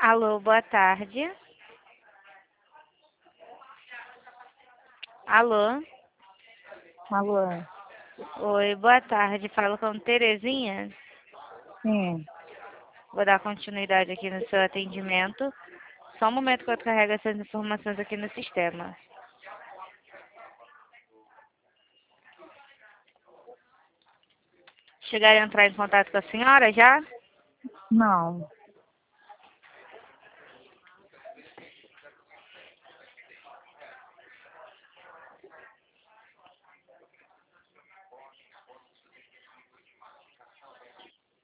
Alô, boa tarde. Alô? Alô? Oi, boa tarde. Falo com Terezinha. Sim. Vou dar continuidade aqui no seu atendimento. Só um momento que eu carrego essas informações aqui no sistema. Chegaram a entrar em contato com a senhora já? Não.